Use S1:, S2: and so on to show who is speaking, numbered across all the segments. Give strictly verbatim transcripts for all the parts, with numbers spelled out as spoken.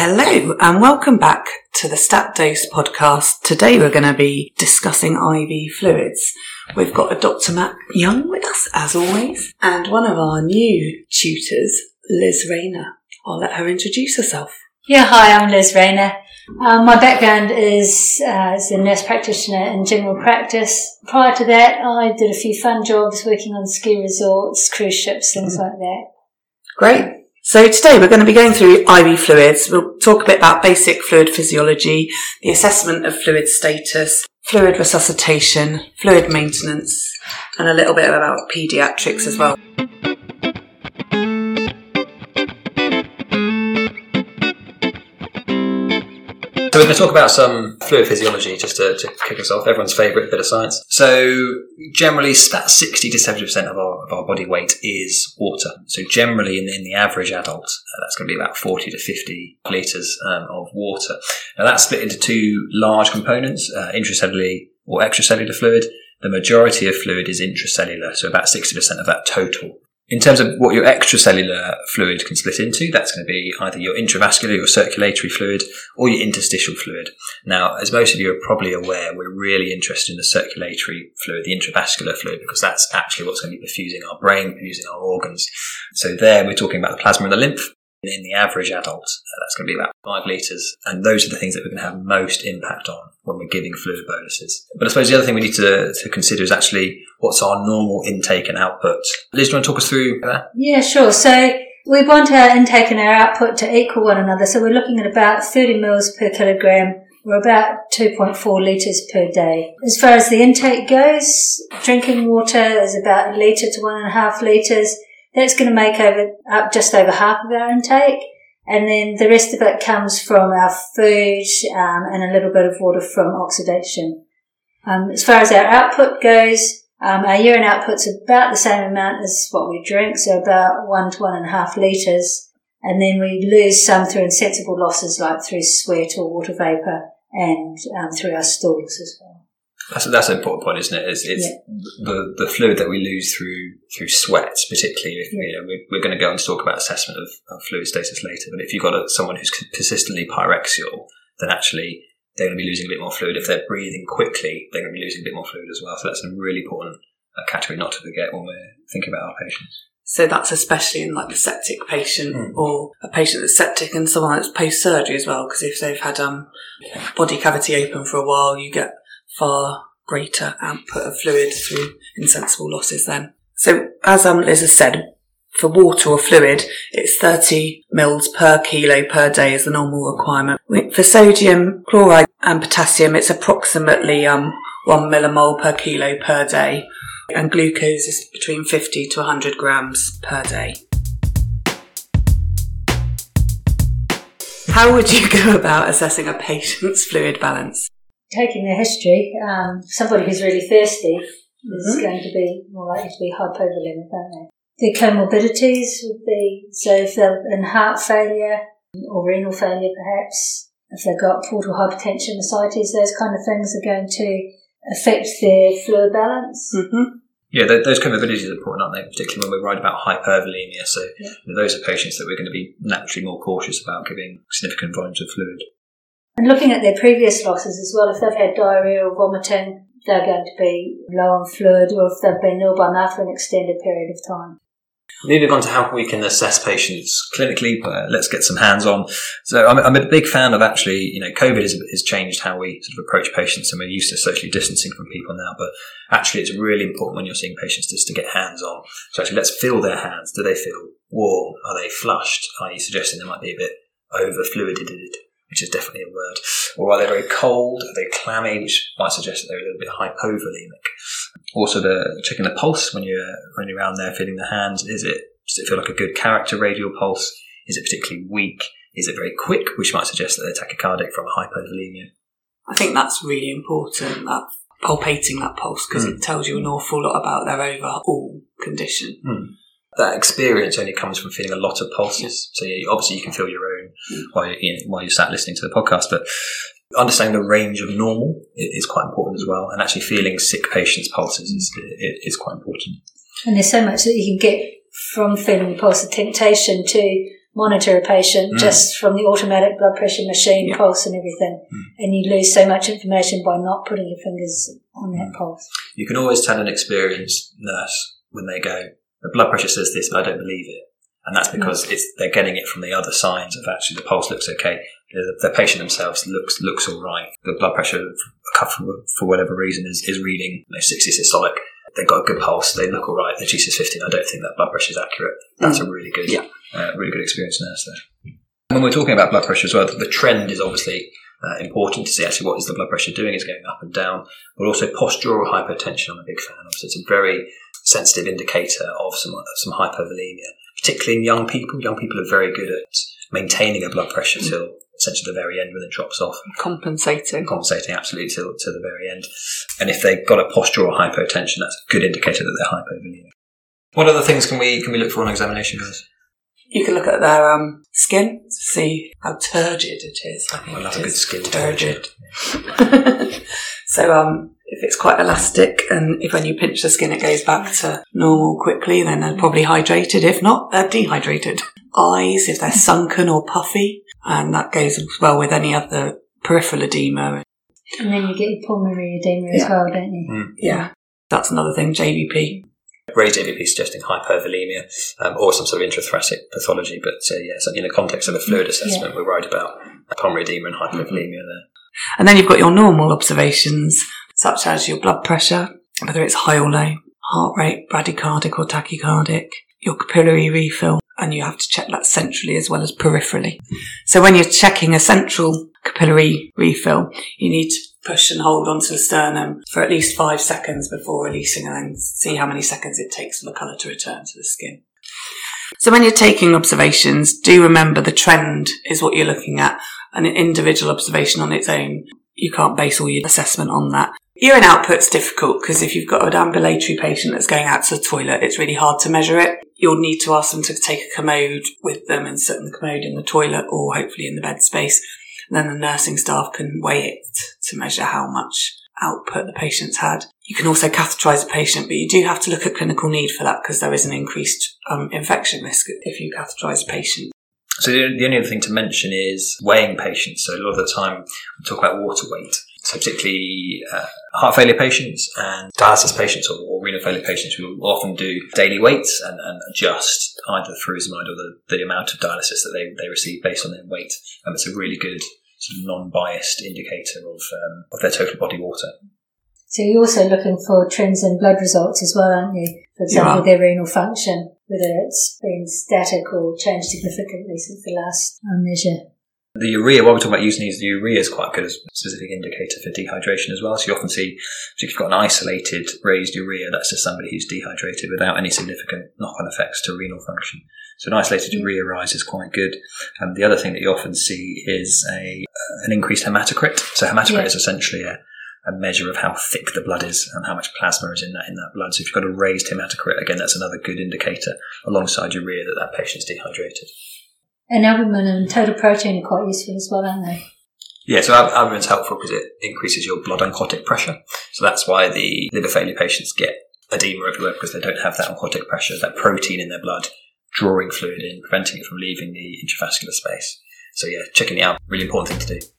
S1: Hello and welcome back to the StatDose podcast. Today we're going to be discussing I V fluids. We've got a Doctor Matt Young with us as always and one of our new tutors, Liz Rayner. I'll let her introduce herself.
S2: Yeah, hi, I'm Liz Rayner. Um, my background is uh, as a nurse practitioner in general practice. Prior to that, I did a few fun jobs working on ski resorts, cruise ships, things mm. like that.
S1: Great. So today we're going to be going through I V fluids. We'll talk a bit about basic fluid physiology, the assessment of fluid status, fluid resuscitation, fluid maintenance, and a little bit about paediatrics as well.
S3: So we're going to talk about some fluid physiology just to, to kick us off, everyone's favourite bit of science. So generally about sixty to seventy percent of our, of our body weight is water. So generally in, in the average adult, uh, that's going to be about forty to fifty litres um, of water. Now that's split into two large components, uh, intracellular or extracellular fluid. The majority of fluid is intracellular, so about sixty percent of that total. In terms of what your extracellular fluid can split into, that's going to be either your intravascular, your circulatory fluid, or your interstitial fluid. Now, as most of you are probably aware, we're really interested in the circulatory fluid, the intravascular fluid, because that's actually what's going to be perfusing our brain, perfusing our organs. So there, we're talking about the plasma and the lymph. In the average adult, uh, that's going to be about five litres, and those are the things that we're going to have most impact on when we're giving fluid boluses. But I suppose the other thing we need to, to consider is actually what's our normal intake and output. Liz, do you want to talk us through that?
S2: Yeah, sure. So we want our intake and our output to equal one another. So we're looking at about thirty mils per kilogram, or about two point four litres per day. As far as the intake goes, drinking water is about a litre to one and a half litres. That's going to make over up just over half of our intake, and then the rest of it comes from our food um, and a little bit of water from oxidation. Um, as far as our output goes, um, our urine output's about the same amount as what we drink, so about one to one and a half litres, and then we lose some through insensible losses like through sweat or water vapour and um, through our stools as well.
S3: That's, that's an important point, isn't it? It's, it's yeah. the, the fluid that we lose through through sweat, particularly. If, yeah. you know, we're, we're going to go on to talk about assessment of, of fluid status later, but if you've got a, someone who's persistently pyrexial, then actually they're going to be losing a bit more fluid. If they're breathing quickly, they're going to be losing a bit more fluid as well. So that's a really important uh, category not to forget when we're thinking about our patients.
S1: So that's especially in like the septic patient mm. or a patient that's septic and someone that's post-surgery as well, because if they've had um body cavity open for a while, you get far greater output of fluid through insensible losses then. So as um, Liz has said, for water or fluid, it's thirty mils per kilo per day is the normal requirement. For sodium, chloride and potassium, it's approximately um, one millimole per kilo per day. And glucose is between fifty to one hundred grams per day. How would you go about assessing a patient's fluid balance?
S2: Taking their history, um, somebody who's really thirsty is mm-hmm. going to be more likely to be hypovolemic, aren't they? Their comorbidities would be, so if they're in heart failure or renal failure perhaps, if they've got portal hypertension, ascites, those kind of things are going to affect their fluid balance.
S3: Mm-hmm. Yeah, those comorbidities are important, aren't they? Particularly when we're worried about hypervolemia. So yeah. those are patients that we're going to be naturally more cautious about giving significant volumes of fluid.
S2: And looking at their previous losses as well, if they've had diarrhoea or vomiting, they're going to be low on fluid, or if they've been ill by mouth for an extended period of time.
S3: Moving on to how we can assess patients clinically, uh, let's get some hands-on. So I'm, I'm a big fan of actually, you know, COVID has, has changed how we sort of approach patients, and we're used to socially distancing from people now, but actually it's really important when you're seeing patients just to get hands-on. So actually let's feel their hands. Do they feel warm? Are they flushed? Are you suggesting they might be a bit over-fluidated? Which is definitely a word. Or are they very cold? Are they clammy? Which might suggest that they're a little bit hypovolemic. Also, the checking the pulse when you're when you're around there, feeling the hands. Is it does it feel like a good character radial pulse? Is it particularly weak? Is it very quick? Which might suggest that they're tachycardic from a hypovolemia.
S1: I think that's really important. That palpating that pulse, because mm. it tells you an awful lot about their overall condition.
S3: Mm. That experience only comes from feeling a lot of pulses. So yeah, obviously you can feel your own mm. while you're, you know, while you're sat listening to the podcast, but understanding the range of normal is quite important as well. And actually feeling sick patients' pulses is, is quite important.
S2: And there's so much that you can get from feeling the pulse. The temptation to monitor a patient mm. just from the automatic blood pressure machine, yeah. pulse and everything, mm. and you lose so much information by not putting your fingers on that mm. pulse.
S3: You can always tell an experienced nurse when they go, the blood pressure says this, but I don't believe it. And that's because mm. it's they're getting it from the other signs of actually the pulse looks okay. The, the patient themselves looks looks all right. The blood pressure, for, for whatever reason, is, is reading you know, sixty systolic. They've got a good pulse. They look all right. The G C is fifteen. I don't think that blood pressure is accurate. That's mm. a really good, yeah. uh, really good experienced nurse there. When we're talking about blood pressure as well, the trend is obviously uh, important to see actually what is the blood pressure doing. Is going up and down, but also postural hypotension. I'm a big fan of. So it's a very sensitive indicator of some some hypovolemia, particularly in young people. Young people are very good at maintaining a blood pressure mm. till essentially the very end when it drops off.
S1: Compensating.
S3: Compensating, absolutely, till to the very end. And if they've got a postural hypotension, that's a good indicator that they're hypovolemic. What other things can we can we look for on examination, guys?
S1: You can look at their um, skin to see how turgid it is. I think
S3: I love a good skin
S1: turgid. So um, if it's quite elastic and if when you pinch the skin it goes back to normal quickly, then they're probably hydrated. If not, they're dehydrated. Eyes, if they're sunken or puffy, and that goes well with any other peripheral edema.
S2: And then you get your pulmonary edema as yeah. well, don't you?
S1: Mm. Yeah, that's another thing, J V P.
S3: Raised J V P suggesting hypervolemia um, or some sort of intrathoracic pathology, but uh, yeah, so in the context of a fluid assessment, yeah. we're worried about pulmonary edema and hypervolemia there.
S1: And then you've got your normal observations, such as your blood pressure, whether it's high or low, heart rate, bradycardic or tachycardic, your capillary refill, and you have to check that centrally as well as peripherally. So when you're checking a central capillary refill, you need to push and hold onto the sternum for at least five seconds before releasing, and then see how many seconds it takes for the colour to return to the skin. So when you're taking observations, do remember the trend is what you're looking at. An individual observation on its own, you can't base all your assessment on that. Urine output's difficult because if you've got an ambulatory patient that's going out to the toilet, it's really hard to measure it. You'll need to ask them to take a commode with them and sit in the commode in the toilet or hopefully in the bed space. And then the nursing staff can weigh it to measure how much output the patient's had. You can also catheterise a patient, but you do have to look at clinical need for that because there is an increased um, infection risk if you catheterise a patient.
S3: So the only other thing to mention is weighing patients. So a lot of the time we talk about water weight. So particularly uh, heart failure patients and dialysis patients or, or renal failure patients, we will often do daily weights and, and adjust either the furosemide or the, the amount of dialysis that they, they receive based on their weight. And it's a really good sort of non-biased indicator of um, of their total body water.
S2: So you're also looking for trends in blood results as well, aren't you? For example, their renal function, whether it's been static or changed significantly since the last um, measure.
S3: The urea, while we're talking about using these, the urea is quite good as a specific indicator for dehydration as well. So you often see, if you've got an isolated raised urea, that's just somebody who's dehydrated without any significant knock-on effects to renal function. So an isolated urea rise is quite good. And the other thing that you often see is a an increased hematocrit. So hematocrit yeah. is essentially a, a measure of how thick the blood is and how much plasma is in that in that blood. So if you've got a raised hematocrit, again, that's another good indicator alongside urea that that patient's dehydrated.
S2: And albumin and total protein are quite useful as well, aren't they?
S3: Yeah, so al- albumin's helpful because it increases your blood oncotic pressure. So that's why the liver failure patients get edema everywhere, because they don't have that oncotic pressure, that protein in their blood drawing fluid in, preventing it from leaving the intravascular space. So yeah, checking it out, really important thing to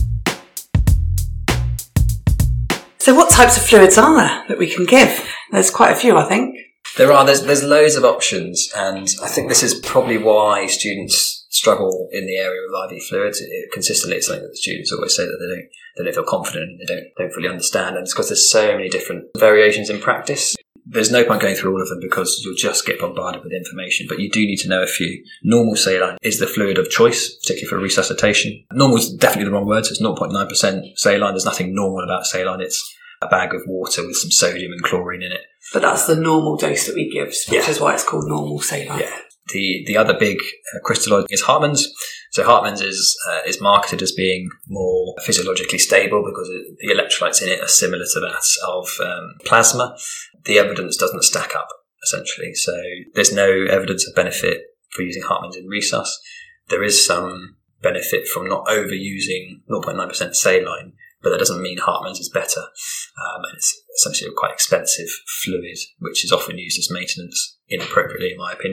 S3: do.
S1: So what types of fluids are there that we can give? There's quite a few, I think.
S3: There are. There's there's loads of options, and I think this is probably why students struggle in the area of I V fluids. It, it, consistently, it's something that the students always say that they don't they don't feel confident and they don't don't fully understand, and it's because there's so many different variations in practice. There's no point going through all of them because you'll just get bombarded with information, but you do need to know a few. Normal saline is the fluid of choice, particularly for resuscitation. Normal is definitely the wrong word, so it's zero point nine percent saline. There's nothing normal about saline. It's a bag of water with some sodium and chlorine in it.
S1: But that's the normal dose that we give, which yeah. is why it's called normal saline.
S3: Yeah. The the other big uh, crystalloid is Hartmann's. So Hartmann's is uh, is marketed as being more physiologically stable because it, the electrolytes in it are similar to that of um, plasma. The evidence doesn't stack up, essentially. So there's no evidence of benefit for using Hartmann's in resus. There is some benefit from not overusing zero point nine percent saline, but that doesn't mean Hartmann's is better. Um, and it's essentially a quite expensive fluid, which is often used as maintenance inappropriately, in my opinion.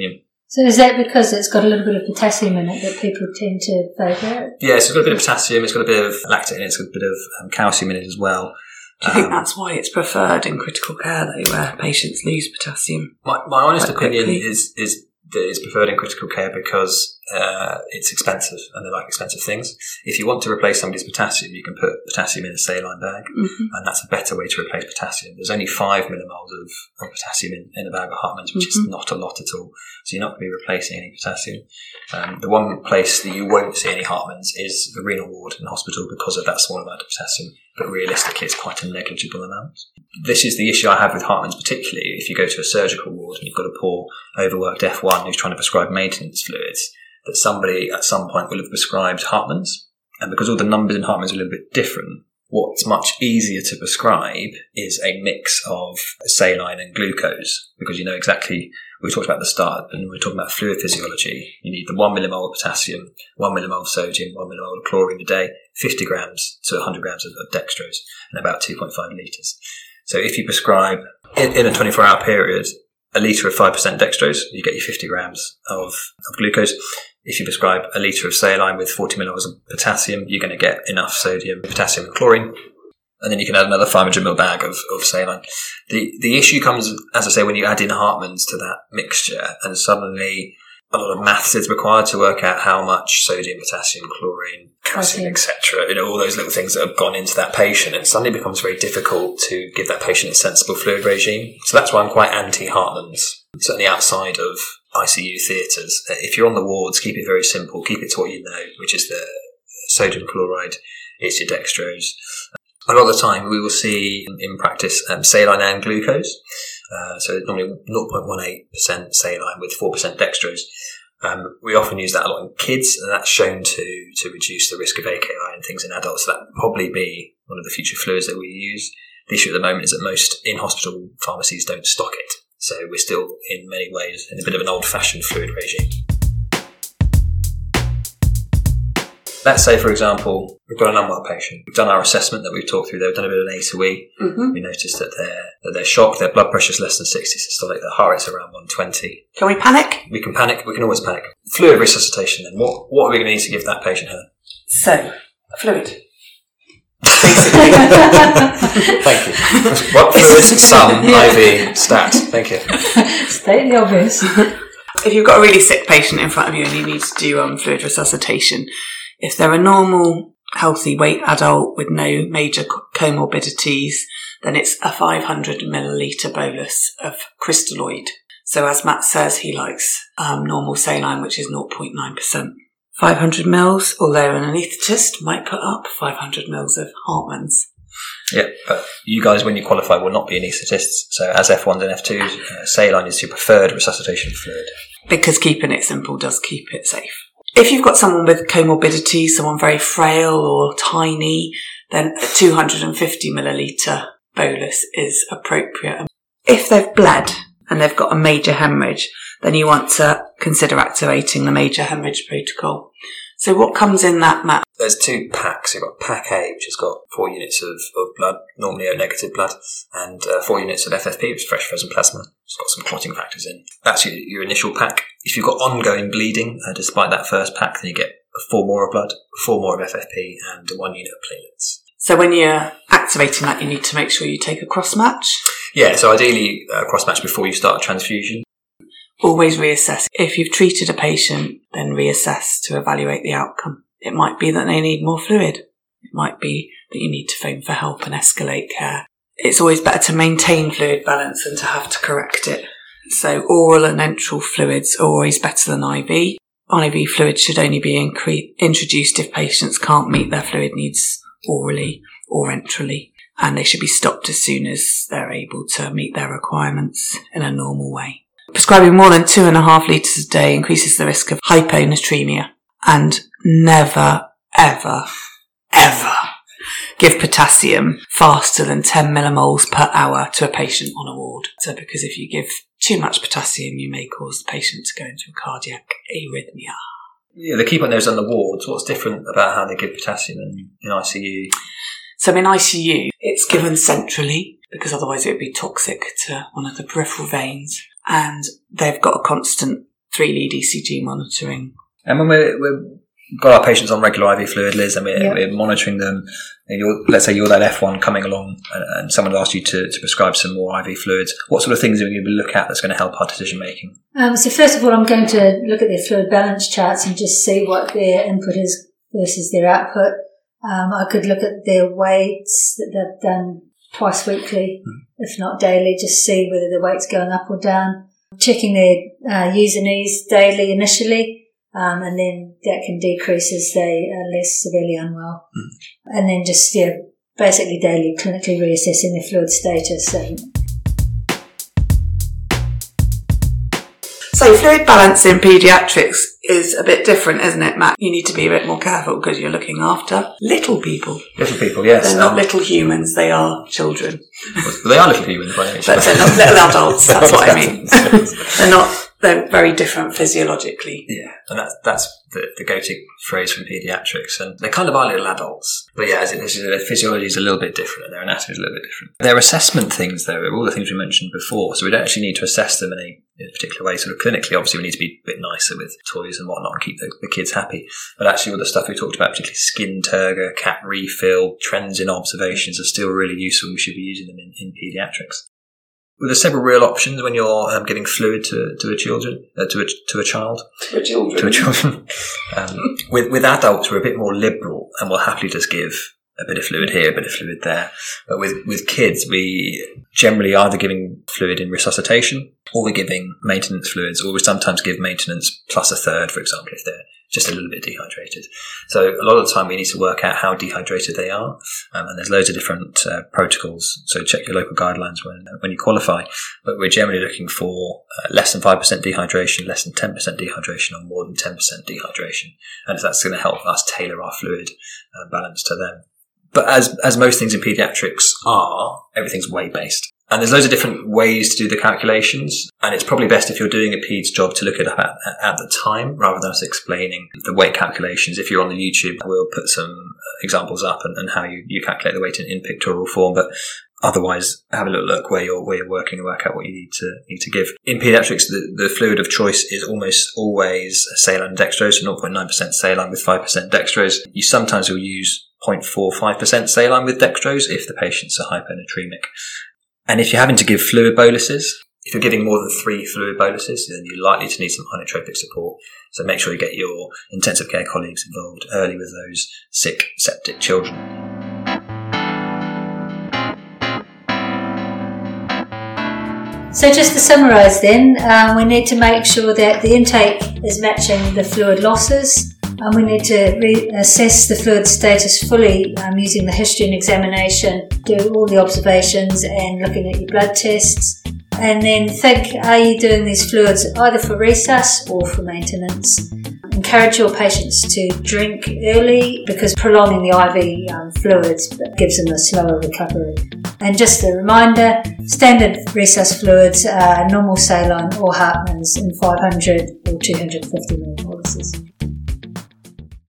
S2: So is that because it's got a little bit of potassium in it that people tend to favour it?
S3: Yeah, so it's got a bit of potassium, it's got a bit of lactate in it, it's got a bit of um, calcium in it as well.
S1: Do you think um, that's why it's preferred in critical care, though, where patients lose potassium?
S3: My, my honest opinion
S1: quickly?
S3: is is that it's preferred in critical care because uh, it's expensive and they like expensive things. If you want to replace somebody's potassium, you can put potassium in a saline bag,
S1: mm-hmm.
S3: and that's a better way to replace potassium. There's only five millimoles of, of potassium in, in a bag of Hartmann's, which
S1: mm-hmm.
S3: is not a lot at all. So you're not going to be replacing any potassium. Um, the one place that you won't see any Hartmann's is the renal ward in hospital because of that small amount of potassium, but realistically it's quite a negligible amount. This is the issue I have with Hartmann's, particularly if you go to a surgical ward and you've got a poor, overworked F one who's trying to prescribe maintenance fluids, that somebody at some point will have prescribed Hartmann's. And because all the numbers in Hartmann's are a little bit different, what's much easier to prescribe is a mix of saline and glucose, because you know exactly, we talked about at the start, and we we're talking about fluid physiology. You need the one millimole of potassium, one millimole of sodium, one millimole of chlorine a day, fifty grams to one hundred grams of, of dextrose, and about two point five litres. So if you prescribe, in, in a twenty-four hour period, a litre of five percent dextrose, you get your fifty grams of, of glucose. If you prescribe a litre of saline with forty millimoles of potassium, you're going to get enough sodium, potassium and chlorine. And then you can add another five hundred milliliter bag of, of saline. The the issue comes, as I say, when you add in Hartmann's to that mixture, and suddenly a lot of maths is required to work out how much sodium, potassium, chlorine, calcium, et cetera. You know, all those little things that have gone into that patient, and suddenly it becomes very difficult to give that patient a sensible fluid regime. So that's why I'm quite anti-Hartmann's, certainly outside of I C U theatres. If you're on the wards, keep it very simple. Keep it to what you know, which is the sodium chloride, it's your dextrose. A lot of the time we will see in practice um, saline and glucose. Uh, so normally zero point one eight percent saline with four percent dextrose. Um, we often use that a lot in kids, and that's shown to, to reduce the risk of A K I and things in adults. So that would probably be one of the future fluids that we use. The issue at the moment is that most in-hospital pharmacies don't stock it. So we're still, in many ways, in a bit of an old-fashioned fluid regime. Let's say, for example, we've got an unwell patient. We've done our assessment that we've talked through. They've done a bit of an A to E.
S1: Mm-hmm.
S3: We noticed that they're, that they're shocked. Their blood pressure's less than sixty systolic. Their heart rate's around one twenty.
S1: Can we panic?
S3: We can panic. We can always panic. Fluid resuscitation then. What, what are we going to need to give that patient, Helen?
S1: So, fluid.
S3: Basically. Thank you. What fluid? Some.
S1: Yeah.
S3: I V. Stat. Thank you.
S2: State the obvious.
S1: If you've got a really sick patient in front of you and you need to do um, fluid resuscitation, if they're a normal, healthy weight adult with no major comorbidities, then it's a five hundred milliliter bolus of crystalloid. So as Matt says, he likes um, normal saline, which is zero point nine percent. five hundred mils, although an anaesthetist might put up five hundred mils of Hartmann's.
S3: Yeah, but you guys, when you qualify, will not be anaesthetists. So as F ones and F twos, uh, saline is your preferred resuscitation fluid.
S1: Because keeping it simple does keep it safe. If you've got someone with comorbidity, someone very frail or tiny, then a two hundred fifty milliliter bolus is appropriate. If they've bled and they've got a major hemorrhage, then you want to consider activating the major hemorrhage protocol. So what comes in that, Matt?
S3: There's two packs. You've got pack A, which has got four units of, of blood, normally O-negative blood, and uh, four units of F F P, which is fresh frozen plasma. It's got some clotting factors in. That's your, your initial pack. If you've got ongoing bleeding, uh, despite that first pack, then you get four more of blood, four more of F F P, and one unit of platelets.
S1: So when you're activating that, you need to make sure you take a cross-match?
S3: Yeah, so ideally a cross-match before you start a transfusion.
S1: Always reassess. If you've treated a patient, then reassess to evaluate the outcome. It might be that they need more fluid. It might be that you need to phone for help and escalate care. It's always better to maintain fluid balance than to have to correct it. So oral and enteral fluids are always better than I V. I V fluids should only be incre- introduced if patients can't meet their fluid needs orally or enterally, and they should be stopped as soon as they're able to meet their requirements in a normal way. Prescribing more than two and a half litres a day increases the risk of hyponatremia, and never, ever, ever give potassium faster than ten millimoles per hour to a patient on a ward. So because if you give too much potassium, you may cause the patient to go into a cardiac arrhythmia.
S3: Yeah, the key point there is on the wards. What's different about how they give potassium in, in I C U?
S1: So in I C U, it's given centrally because otherwise it would be toxic to one of the peripheral veins. And they've got a constant three-lead E C G monitoring.
S3: And when we're, we're got our patients on regular I V fluid, Liz, and we're,
S2: yep.
S3: we're monitoring them. And you're, let's say you're that F one coming along and, and someone asked you to, to prescribe some more I V fluids. What sort of things are we going to look at that's going to help our decision making?
S2: Um, so first of all, I'm going to look at their fluid balance charts and just see what their input is versus their output. Um, I could look at their weights that they've done twice weekly, mm. if not daily, just see whether the weight's going up or down. Checking their uh, user needs daily initially. Um, and then that can decrease as they are less severely unwell. Mm. And then just, yeah, basically daily clinically reassessing their fluid status. And
S1: so fluid balance in paediatrics is a bit different, isn't it, Matt? You need to be a bit more careful because you're looking after little people.
S3: Little people, yes.
S1: They're not um, little humans, they are children.
S3: Well, they are little humans, by nature.
S1: But they're not little adults, that's what I mean. They're not... They're very different physiologically.
S3: Yeah, and that's that's the, the go-to phrase from paediatrics. And they kind of are little adults. But yeah, as it is, their physiology is a little bit different and their anatomy is a little bit different. Their assessment things, though, are all the things we mentioned before. So we don't actually need to assess them in a, in a particular way. Sort of clinically, obviously, we need to be a bit nicer with toys and whatnot and keep the, the kids happy. But actually, all the stuff we talked about, particularly skin turgor, cat refill, trends in observations, are still really useful. We should be using them in, in paediatrics. Well, there's several real options when you're um, giving fluid to to a children uh, to a to a child
S1: to a children
S3: to a children. um, with with adults, we're a bit more liberal and we'll happily just give a bit of fluid here, a bit of fluid there. But with with kids, we generally either giving fluid in resuscitation or we're giving maintenance fluids, or we sometimes give maintenance plus a third, for example, if they're just a little bit dehydrated. So a lot of the time we need to work out how dehydrated they are, um, and there's loads of different uh, protocols. So check your local guidelines when when you qualify. But we're generally looking for uh, less than five percent dehydration, less than ten percent dehydration, or more than ten percent dehydration, and that's going to help us tailor our fluid uh, balance to them. But as as most things in paediatrics are, everything's weight based. And there's loads of different ways to do the calculations, and it's probably best if you're doing a peds job to look it up at, at the time rather than us explaining the weight calculations. If you're on the YouTube, we'll put some examples up and, and how you, you calculate the weight in, in pictorial form, but otherwise have a little look where you're where you're working and work out what you need to need to give. In paediatrics, the, the fluid of choice is almost always saline and dextrose, so zero point nine percent saline with five percent dextrose. You sometimes will use zero point four five percent saline with dextrose if the patients are hyponatremic. And if you're having to give fluid boluses, if you're giving more than three fluid boluses, then you're likely to need some inotropic support. So make sure you get your intensive care colleagues involved early with those sick, septic children.
S2: So just to summarise then, uh, we need to make sure that the intake is matching the fluid losses. And we need to re- assess the fluid status fully um, using the history and examination, do all the observations and looking at your blood tests. And then think, are you doing these fluids either for resus or for maintenance? Encourage your patients to drink early because prolonging the I V um, fluids gives them a slower recovery. And just a reminder, standard resus fluids are normal saline or Hartmann's in five hundred or two hundred fifty milliliters.